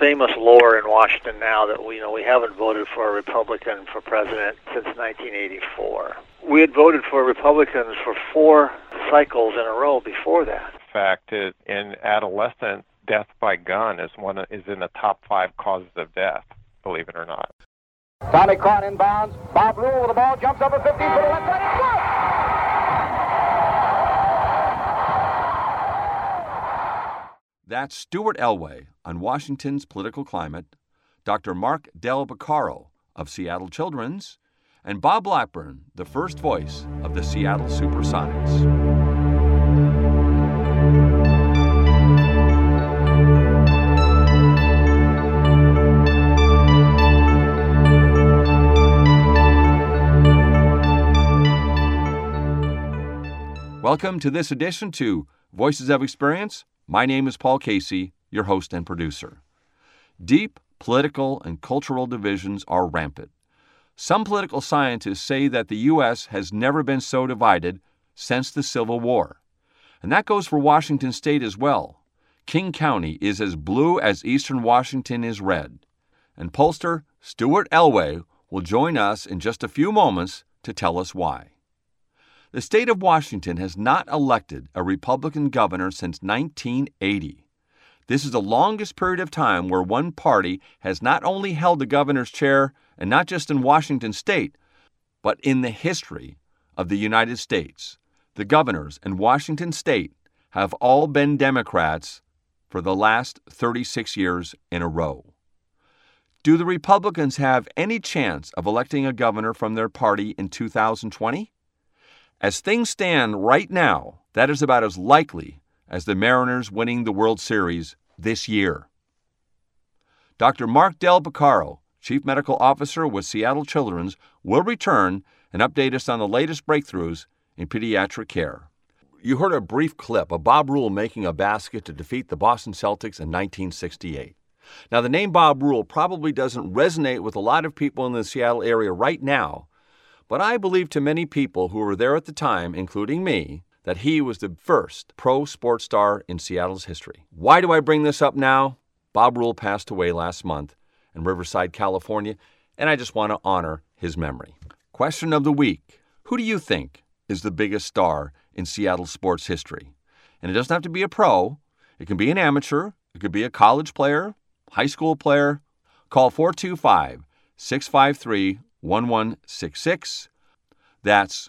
famous lore in Washington now that we haven't voted for a Republican for president since 1984. We had voted for Republicans for 4 cycles in a row before that. In fact, in adolescence, death by gun is in the top 5 causes of death, believe it or not. Tommy Kahn inbounds. Bob Rule with the ball, jumps over 15 for the left side. It's good! That's Stuart Elway on Washington's political climate, Dr. Mark Del Beccaro of Seattle Children's, and Bob Blackburn, the first voice of the Seattle Supersonics. Welcome to this edition to Voices of Experience. My name is Paul Casey, your host and producer. Deep political and cultural divisions are rampant. Some political scientists say that the U.S. has never been so divided since the Civil War. And that goes for Washington State as well. King County is as blue as Eastern Washington is red. And pollster Stuart Elway will join us in just a few moments to tell us why. The state of Washington has not elected a Republican governor since 1980. This is the longest period of time where one party has not only held the governor's chair, and not just in Washington State, but in the history of the United States. The governors in Washington State have all been Democrats for the last 36 years in a row. Do the Republicans have any chance of electing a governor from their party in 2020? As things stand right now, that is about as likely as the Mariners winning the World Series this year. Dr. Mark Del Beccaro, Chief Medical Officer with Seattle Children's, will return and update us on the latest breakthroughs in pediatric care. You heard a brief clip of Bob Rule making a basket to defeat the Boston Celtics in 1968. Now, the name Bob Rule probably doesn't resonate with a lot of people in the Seattle area right now, but I believe to many people who were there at the time, including me, that he was the first pro sports star in Seattle's history. Why do I bring this up now? Bob Rule passed away last month in Riverside, California, and I just want to honor his memory. Question of the week. Who do you think is the biggest star in Seattle sports history? And it doesn't have to be a pro. It can be an amateur. It could be a college player, high school player. Call 425-653-1166. That's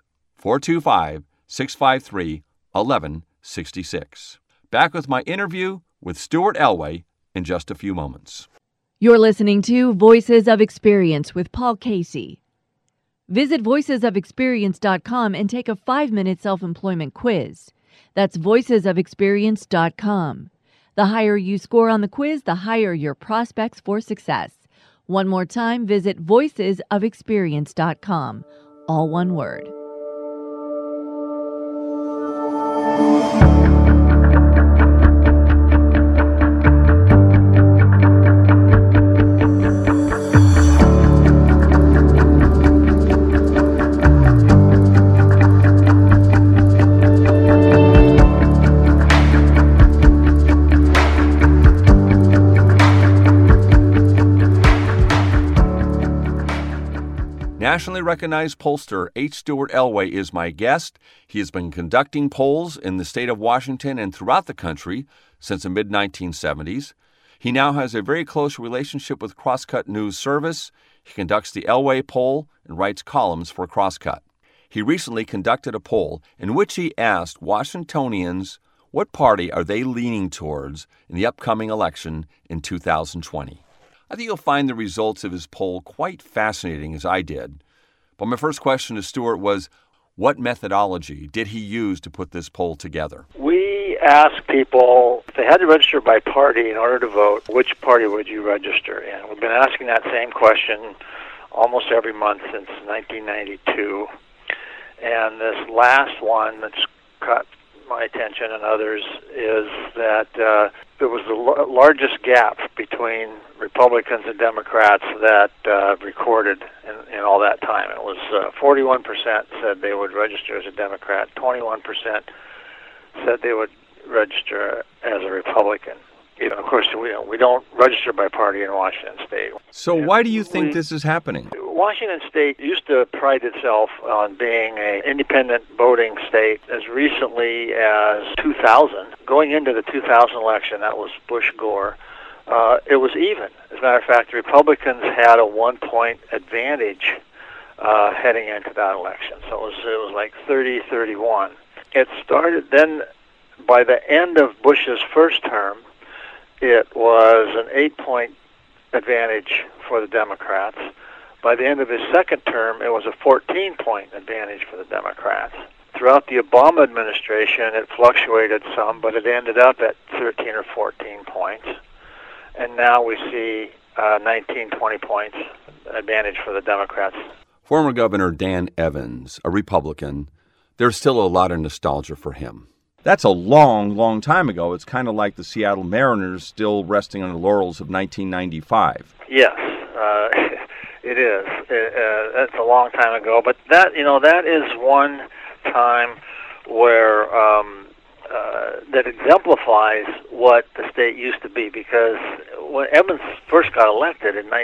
425-653-1166. Back with my interview with Stuart Elway in just a few moments. You're listening to Voices of Experience with Paul Casey. Visit voicesofexperience.com and take a 5-minute self-employment quiz. That's voicesofexperience.com. The higher you score on the quiz, the higher your prospects for success. One more time, visit voicesofexperience.com. All one word. Nationally recognized pollster H. Stuart Elway is my guest. He has been conducting polls in the state of Washington and throughout the country since the mid-1970s. He now has a very close relationship with Crosscut News Service. He conducts the Elway poll and writes columns for Crosscut. He recently conducted a poll in which he asked Washingtonians what party are they leaning towards in the upcoming election in 2020. I think you'll find the results of his poll quite fascinating, as I did. But my first question to Stuart was, what methodology did he use to put this poll together? We asked people if they had to register by party in order to vote, which party would you register in? We've been asking that same question almost every month since 1992. And this last one that's caught my attention and others is that there was the largest gap between Republicans and Democrats that recorded in all that time. It was 41% said they would register as a Democrat, 21% said they would register as a Republican. Of course, we don't register by party in Washington State. So why do you think this is happening? Washington State used to pride itself on being an independent voting state as recently as 2000. Going into the 2000 election, that was Bush-Gore, it was even. As a matter of fact, the Republicans had a 1-point advantage heading into that election. So it was like 30-31. It started then, by the end of Bush's first term, it was an 8-point advantage for the Democrats. By the end of his second term, it was a 14-point advantage for the Democrats. Throughout the Obama administration, it fluctuated some, but it ended up at 13 or 14 points. And now we see 19, 20 points advantage for the Democrats. Former Governor Dan Evans, a Republican, there's still a lot of nostalgia for him. That's a long, long time ago. It's kind of like the Seattle Mariners still resting on the laurels of 1995. Yes, it is. That's a long time ago. But that is one time where that exemplifies what the state used to be. Because when Evans first got elected in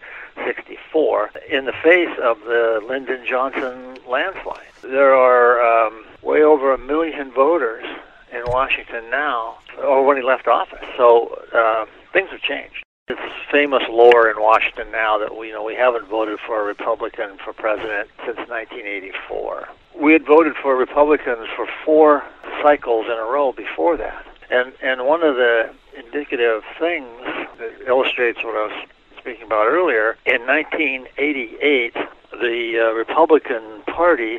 1964, in the face of the Lyndon Johnson landslide, there are way over 1 million voters in Washington now, or when he left office. So things have changed. It's famous lore in Washington now that we haven't voted for a Republican for president since 1984. We had voted for Republicans for 4 cycles in a row before that. And one of the indicative things that illustrates what I was speaking about earlier, in 1988, the Republican Party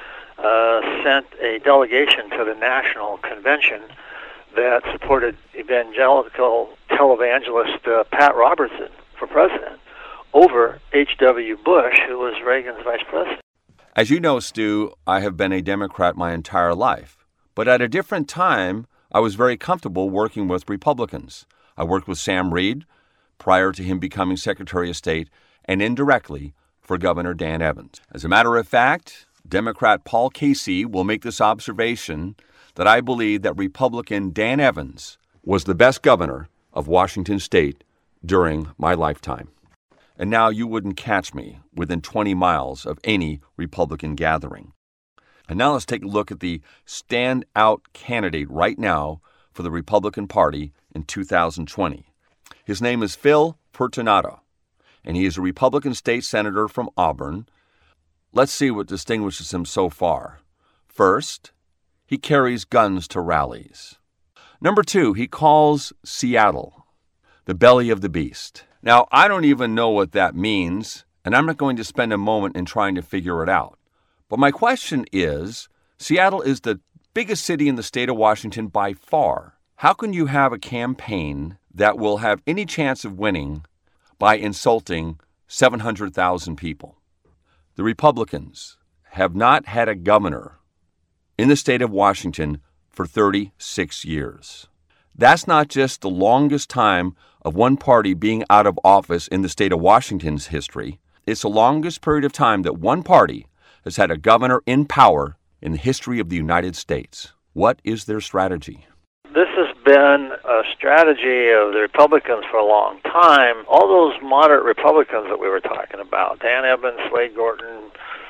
sent a delegation to the National Convention that supported evangelical televangelist Pat Robertson for president over H.W. Bush, who was Reagan's vice president. As you know, Stu, I have been a Democrat my entire life. But at a different time, I was very comfortable working with Republicans. I worked with Sam Reed prior to him becoming Secretary of State, and indirectly for Governor Dan Evans. As a matter of fact, Democrat Paul Casey will make this observation that I believe that Republican Dan Evans was the best governor of Washington State during my lifetime. And now you wouldn't catch me within 20 miles of any Republican gathering. And now let's take a look at the standout candidate right now for the Republican Party in 2020. His name is Phil Fortunato, and he is a Republican state senator from Auburn. Let's see what distinguishes him so far. First, he carries guns to rallies. Number 2, he calls Seattle the belly of the beast. Now, I don't even know what that means, and I'm not going to spend a moment in trying to figure it out. But my question is, Seattle is the biggest city in the state of Washington by far. How can you have a campaign that will have any chance of winning by insulting 700,000 people? The Republicans have not had a governor in the state of Washington for 36 years. That's not just the longest time of one party being out of office in the state of Washington's history. It's the longest period of time that one party has had a governor in power in the history of the United States. What is their strategy? This has been a strategy of the Republicans for a long time. All those moderate Republicans that we were talking about, Dan Evans, Slade Gorton,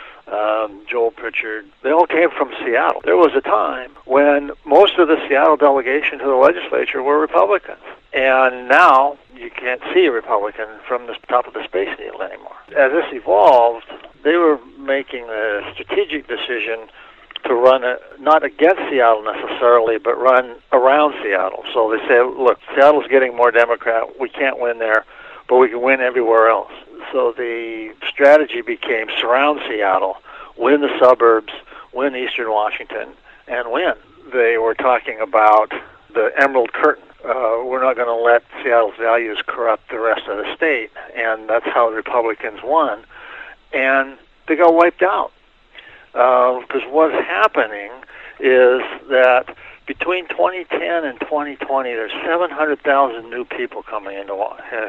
Joel Pritchard, they all came from Seattle. There was a time when most of the Seattle delegation to the legislature were Republicans. And now you can't see a Republican from the top of the Space Needle anymore. As this evolved, they were making a strategic decision to run not against Seattle necessarily, but run around Seattle. So they say, look, Seattle's getting more Democrat. We can't win there, but we can win everywhere else. So the strategy became surround Seattle, win the suburbs, win eastern Washington, and win. They were talking about the Emerald Curtain. We're not going to let Seattle's values corrupt the rest of the state, and that's how the Republicans won. And they got wiped out. Because what's happening is that between 2010 and 2020, there's 700,000 new people coming into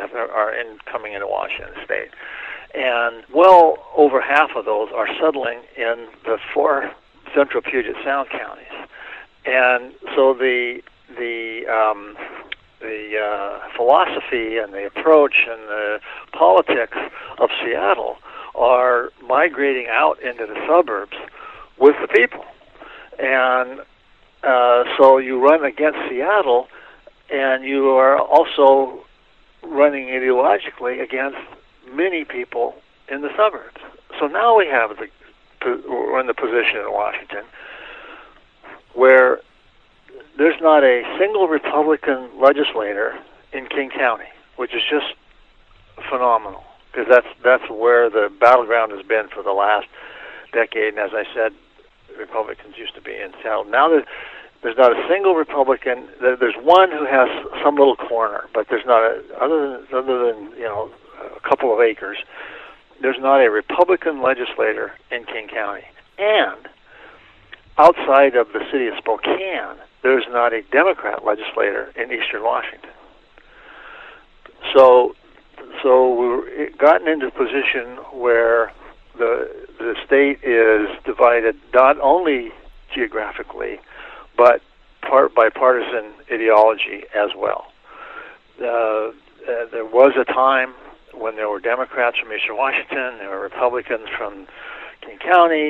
Washington State, and well over half of those are settling in the 4 central Puget Sound counties. And so the philosophy and the approach and the politics of Seattle are migrating out into the suburbs with the people. And so you run against Seattle, and you are also running ideologically against many people in the suburbs. So now we're in the position in Washington where there's not a single Republican legislator in King County, which is just phenomenal, because that's where the battleground has been for the last decade. And as I said, Republicans used to be in Seattle. Now there's not a single Republican. There's one who has some little corner, but there's not other than a couple of acres. There's not a Republican legislator in King County, and outside of the city of Spokane, there's not a Democrat legislator in Eastern Washington. So we've gotten into a position where the state is divided not only geographically, but bipartisan ideology as well. There was a time when there were Democrats from Eastern Washington, there were Republicans from King County,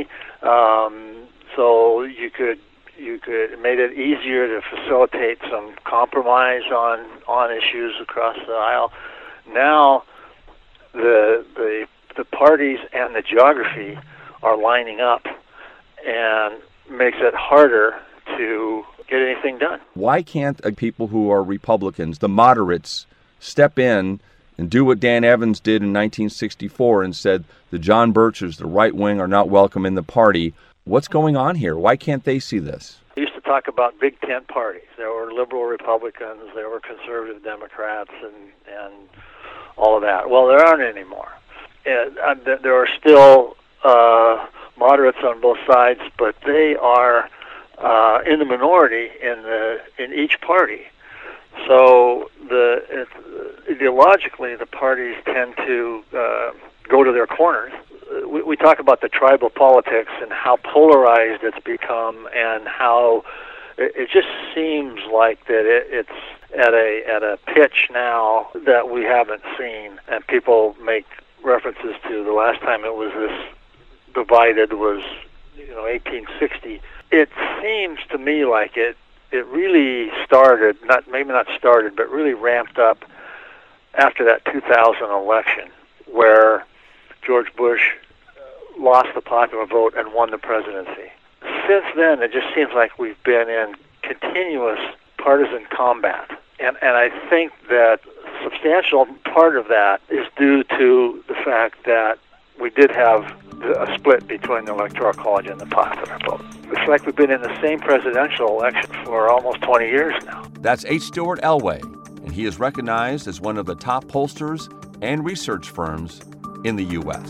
so you could it made it easier to facilitate some compromise on issues across the aisle. Now the parties and the geography are lining up, and makes it harder to get anything done. Why can't people who are Republicans, the moderates, step in and do what Dan Evans did in 1964 and said the John Birches, the right wing, are not welcome in the party? What's going on here? Why can't they see this? We used to talk about big tent parties. There were liberal Republicans, there were conservative Democrats, and all of that. Well, there aren't anymore. There are still moderates on both sides, but they are in the minority in each party. So ideologically, the parties tend to go to their corners. We talk about the tribal politics and how polarized it's become, and how it just seems like that it's at a pitch now that we haven't seen. And people make references to the last time it was this divided was 1860. It seems to me like it really started, maybe not started, but really ramped up after that 2000 election, where George Bush lost the popular vote and won the presidency. Since then, it just seems like we've been in continuous partisan combat. And I think that a substantial part of that is due to the fact that we did have a split between the Electoral College and the popular vote. It's like we've been in the same presidential election for almost 20 years now. That's H. Stuart Elway, and he is recognized as one of the top pollsters and research firms in the U.S.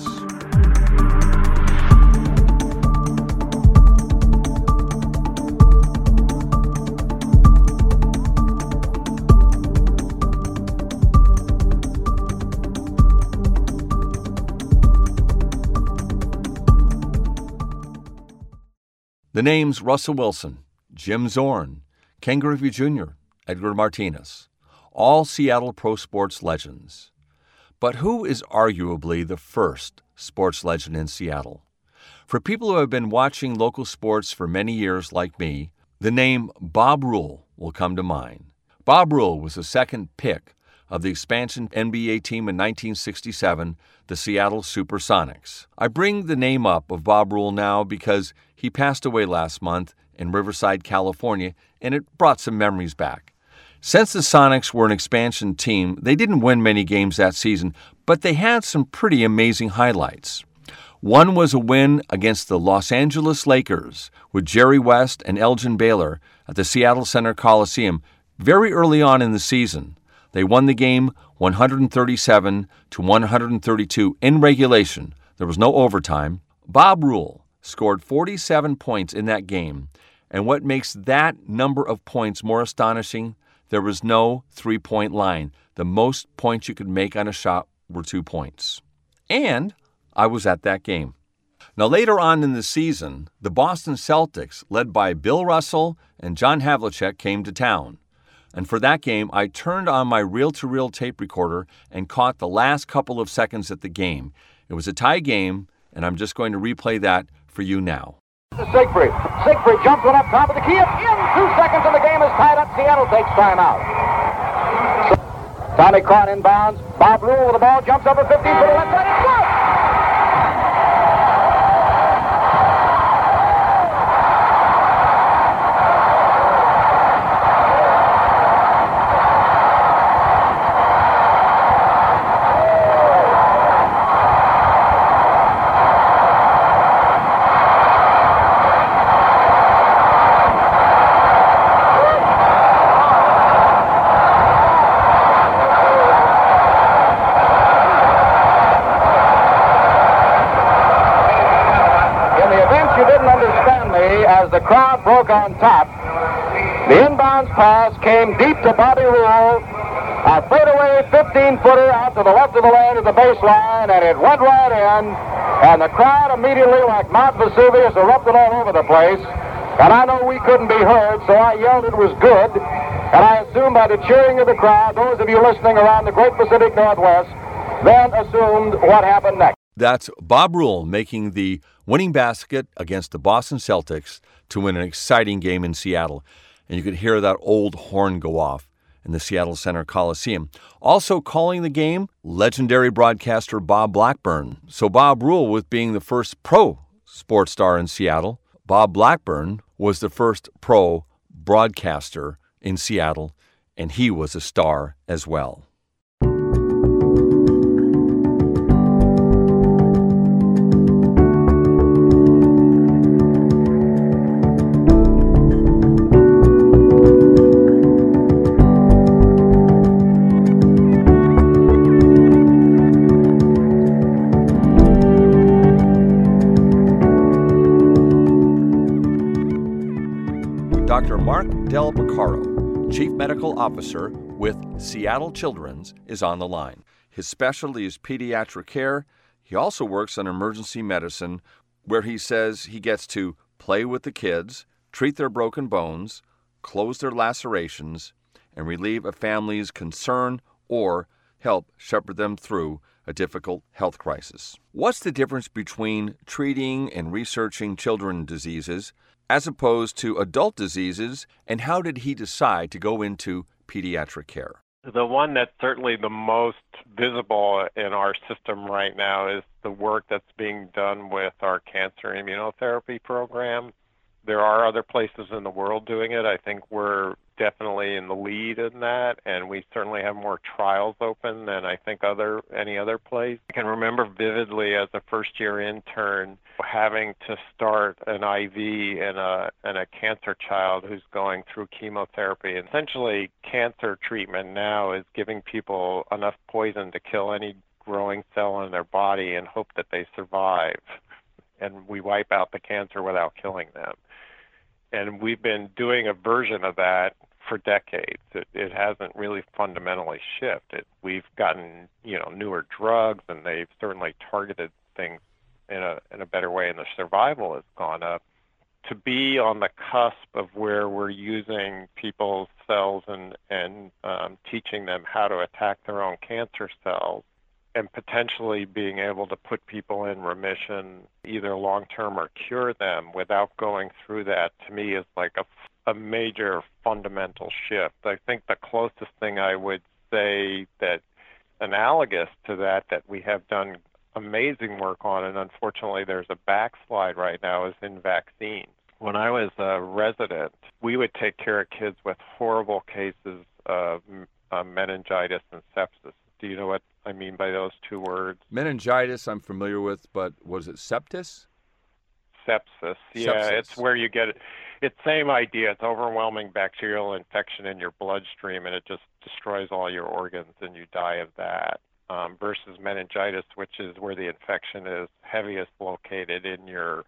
The names Russell Wilson, Jim Zorn, Ken Griffey Jr., Edgar Martinez, all Seattle pro sports legends. But who is arguably the first sports legend in Seattle? For people who have been watching local sports for many years like me, the name Bob Rule will come to mind. Bob Rule was the second pick of the expansion NBA team in 1967, the Seattle Supersonics. I bring the name up of Bob Rule now because he passed away last month in Riverside, California, and it brought some memories back. Since the Sonics were an expansion team, they didn't win many games that season, but they had some pretty amazing highlights. One was a win against the Los Angeles Lakers with Jerry West and Elgin Baylor at the Seattle Center Coliseum very early on in the season. They won the game 137-132 in regulation. There was no overtime. Bob Rule scored 47 points in that game, and what makes that number of points more astonishing, there was no three-point line. The most points you could make on a shot were 2 points. And I was at that game. Now, later on in the season, the Boston Celtics, led by Bill Russell and John Havlicek, came to town. And for that game, I turned on my reel-to-reel tape recorder and caught the last couple of seconds at the game. It was a tie game, and I'm just going to replay that for you now. Siegfried. Siegfried jumps one up top of the key. In 2 seconds and the game is tied up. Seattle takes timeout. Tommy Kahn inbounds. Bob Rule with the ball. Jumps over 15 for the left side. It's good! As the crowd broke on top, the inbounds pass came deep to Bobby Rule. A fadeaway 15-footer out to the left of the lane at the baseline, and it went right in. And the crowd immediately, like Mount Vesuvius, erupted all over the place. And I know we couldn't be heard, so I yelled it was good. And I assume by the cheering of the crowd, those of you listening around the great Pacific Northwest then assumed what happened next. That's Bob Rule making the winning basket against the Boston Celtics to win an exciting game in Seattle. And you could hear that old horn go off in the Seattle Center Coliseum. Also calling the game, legendary broadcaster Bob Blackburn. So Bob Rule, with being the first pro sports star in Seattle, Bob Blackburn was the first pro broadcaster in Seattle, and he was a star as well. Dr. Mark Del Beccaro, Chief Medical Officer with Seattle Children's, is on the line. His specialty is pediatric care. He also works on emergency medicine, where he says he gets to play with the kids, treat their broken bones, close their lacerations, and relieve a family's concern or help shepherd them through a difficult health crisis. What's the difference between treating and researching children's diseases as opposed to adult diseases, and how did he decide to go into pediatric care? The one that's certainly the most visible in our system right now is the work that's being done with our cancer immunotherapy program. There are other places in the world doing it. I think we're definitely in the lead in that, and we certainly have more trials open than I think any other place. I can remember vividly as a first-year intern having to start an IV in a cancer child who's going through chemotherapy. And essentially, cancer treatment now is giving people enough poison to kill any growing cell in their body and hope that they survive. And we wipe out the cancer without killing them. And we've been doing a version of that for decades. It hasn't really fundamentally shifted. We've gotten, newer drugs, and they've certainly targeted things in a better way, and the survival has gone up. To be on the cusp of where we're using people's cells and teaching them how to attack their own cancer cells, and potentially being able to put people in remission, either long-term or cure them without going through that, to me, is like a major fundamental shift. I think the closest thing I would say that analogous to that we have done amazing work on, and unfortunately there's a backslide right now, is in vaccines. When I was a resident, we would take care of kids with horrible cases of meningitis and sepsis. Do you know what I mean by those two words? Meningitis I'm familiar with, but was it septis? Sepsis. Yeah, Sepsis. It's where you get it. It's same idea. It's overwhelming bacterial infection in your bloodstream, and it just destroys all your organs, and you die of that. Versus meningitis, which is where the infection is heaviest located in your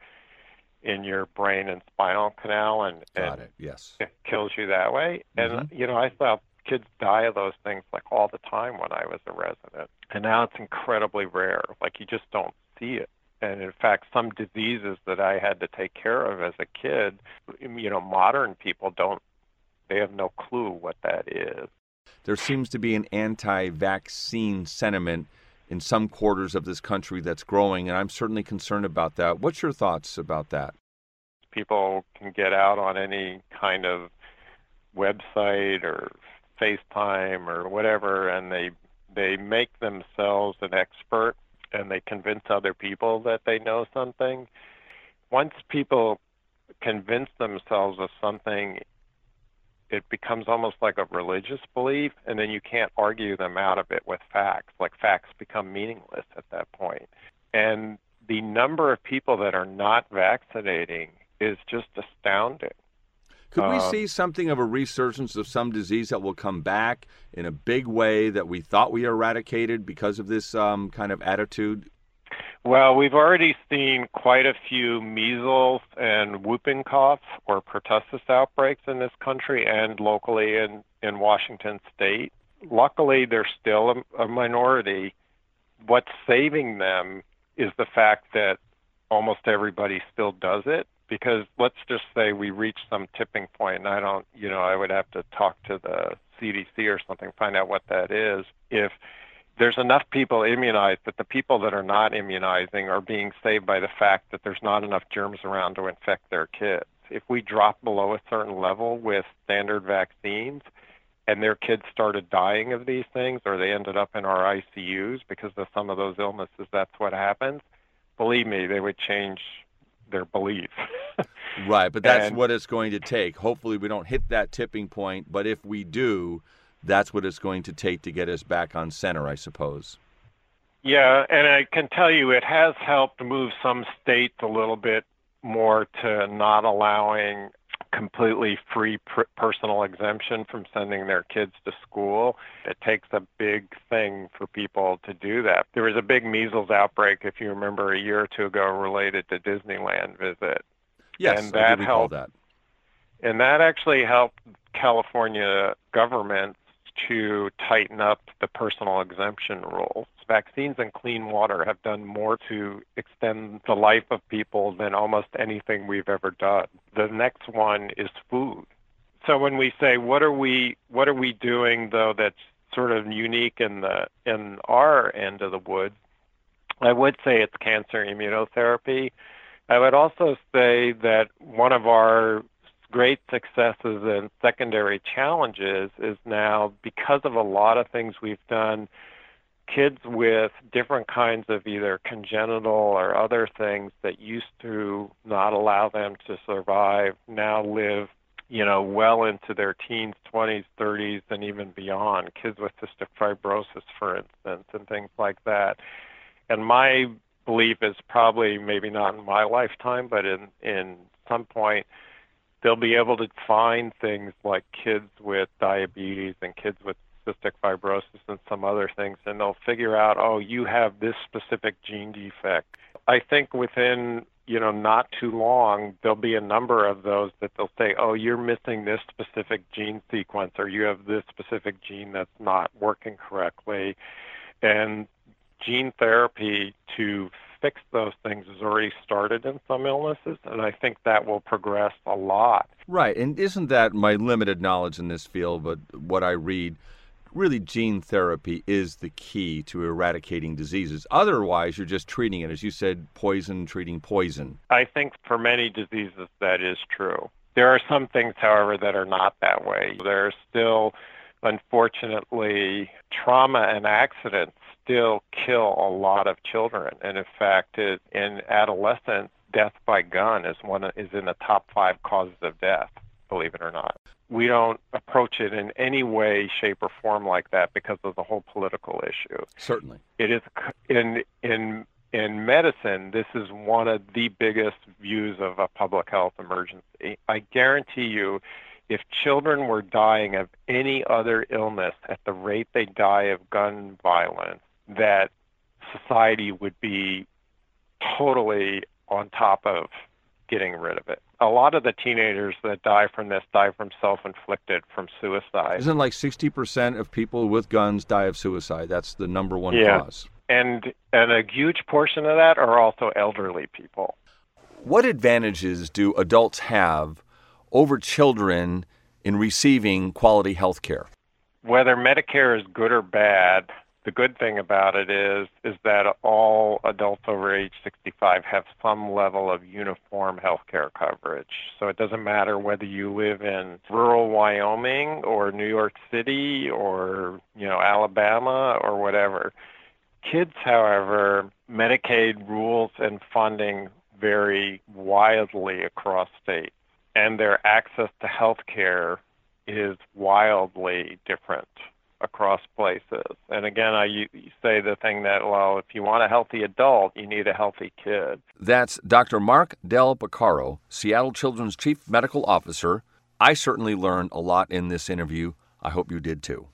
brain and spinal canal, and Yes. It kills you that way. Mm-hmm. And I saw kids die of those things like all the time when I was a resident, and now it's incredibly rare. Like, you just don't see it. And in fact, some diseases that I had to take care of as a kid, modern people don't They have no clue what that is. There seems to be an anti-vaccine sentiment in some quarters of this country that's growing, and I'm certainly concerned about that. What's your thoughts about that? People can get out on any kind of website or FaceTime or whatever, and they make themselves an expert, and they convince other people that they know something. Once people convince themselves of something, it becomes almost like a religious belief, and then you can't argue them out of it with facts. Like, facts become meaningless at that point. And the number of people that are not vaccinating is just astounding. Could we see something of a resurgence of some disease that will come back in a big way that we thought we eradicated because of this kind of attitude? Well, we've already seen quite a few measles and whooping cough or pertussis outbreaks in this country and locally in Washington State. Luckily, they're still a minority. What's saving them is the fact that almost everybody still does it. Because let's just say we reach some tipping point, and I would have to talk to the CDC or something, find out what that is. If there's enough people immunized, but the people that are not immunizing are being saved by the fact that there's not enough germs around to infect their kids. If we drop below a certain level with standard vaccines and their kids started dying of these things, or they ended up in our ICUs because of some of those illnesses, that's what happens, believe me, they would change their belief. Right, but that's what it's going to take. Hopefully we don't hit that tipping point, but if we do, that's what it's going to take to get us back on center, I suppose. Yeah, and I can tell you it has helped move some states a little bit more to not allowing completely free personal exemption from sending their kids to school. It takes a big thing for people to do that. There was a big measles outbreak, if you remember, a year or two ago related to Disneyland visit. Yes, and that I do recall that. And that actually helped California governments to tighten up the personal exemption rules. Vaccines and clean water have done more to extend the life of people than almost anything we've ever done. The next one is food. So when we say what are we doing though that's sort of unique in our end of the woods, I would say it's cancer immunotherapy. I would also say that one of our great successes and secondary challenges is now, because of a lot of things we've done, kids with different kinds of either congenital or other things that used to not allow them to survive now live, well into their teens, 20s, 30s, and even beyond. Kids with cystic fibrosis, for instance, and things like that. And my belief is probably, maybe not in my lifetime, but in some point, they'll be able to find things like kids with diabetes and kids with cystic fibrosis and some other things, and they'll figure out, oh, you have this specific gene defect. I think within, not too long, there'll be a number of those that they'll say, oh, you're missing this specific gene sequence, or you have this specific gene that's not working correctly. And gene therapy to fix those things has already started in some illnesses, and I think that will progress a lot. Right, and isn't that my limited knowledge in this field, but what I read, really gene therapy is the key to eradicating diseases. Otherwise, you're just treating it, as you said, poison treating poison. I think for many diseases that is true. There are some things, however, that are not that way. There are still, unfortunately, trauma and accidents still kill a lot of children. And in fact, in adolescence, death by gun is in the top 5 causes of death, believe it or not. We don't approach it in any way, shape, or form like that because of the whole political issue. Certainly. It is in medicine, this is one of the biggest views of a public health emergency. I guarantee you, if children were dying of any other illness at the rate they die of gun violence, that society would be totally on top of getting rid of it. A lot of the teenagers that die from this die from self-inflicted, from suicide. Isn't it like 60% of people with guns die of suicide? That's the number one cause. And a huge portion of that are also elderly people. What advantages do adults have over children in receiving quality health care? Whether Medicare is good or bad, the good thing about it is that all adults over age 65 have some level of uniform health care coverage. So it doesn't matter whether you live in rural Wyoming or New York City or, Alabama or whatever. Kids, however, Medicaid rules and funding vary wildly across states, and their access to health care is wildly different across places. And again, I say the thing that, if you want a healthy adult, you need a healthy kid. That's Dr. Mark Del Piccaro, Seattle Children's Chief Medical Officer. I certainly learned a lot in this interview. I hope you did too.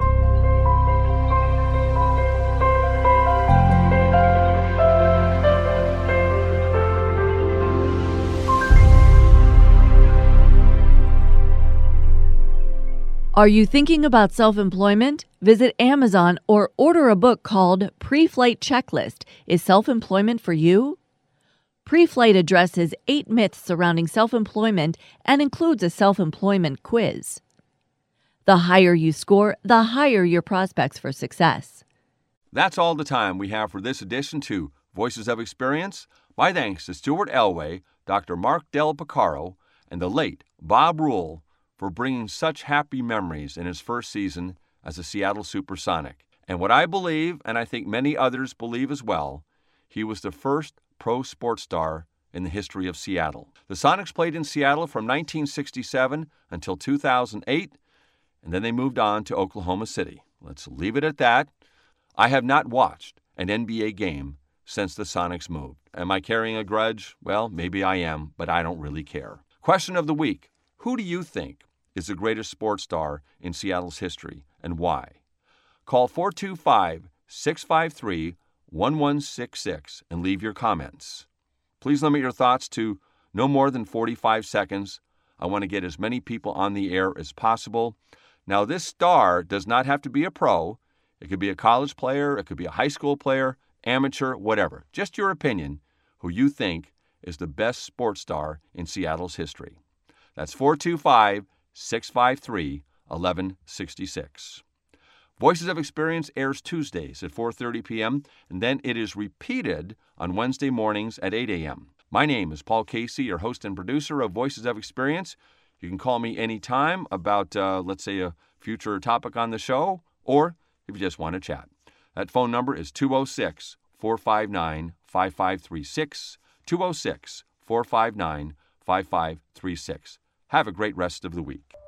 Are you thinking about self-employment? Visit Amazon or order a book called Pre-Flight Checklist. Is self-employment for you? Pre-Flight addresses 8 myths surrounding self-employment and includes a self-employment quiz. The higher you score, the higher your prospects for success. That's all the time we have for this edition to Voices of Experience. My thanks to Stuart Elway, Dr. Mark Del Piccaro, and the late Bob Rule for bringing such happy memories in his first season as a Seattle Supersonic. And what I believe, and I think many others believe as well, he was the first pro sports star in the history of Seattle. The Sonics played in Seattle from 1967 until 2008, and then they moved on to Oklahoma City. Let's leave it at that. I have not watched an NBA game since the Sonics moved. Am I carrying a grudge? Well, maybe I am, but I don't really care. Question of the week. Who do you think is the greatest sports star in Seattle's history, and why? Call 425-653-1166 and leave your comments. Please limit your thoughts to no more than 45 seconds. I want to get as many people on the air as possible. Now, this star does not have to be a pro. It could be a college player, it could be a high school player, amateur, whatever. Just your opinion, who you think is the best sports star in Seattle's history. That's 425-653-1166. Voices of Experience airs Tuesdays at 4:30 p.m., and then it is repeated on Wednesday mornings at 8 a.m. My name is Paul Casey, your host and producer of Voices of Experience. You can call me anytime about, let's say, a future topic on the show, or if you just want to chat. That phone number is 206-459-5536, 206-459-5536. Have a great rest of the week.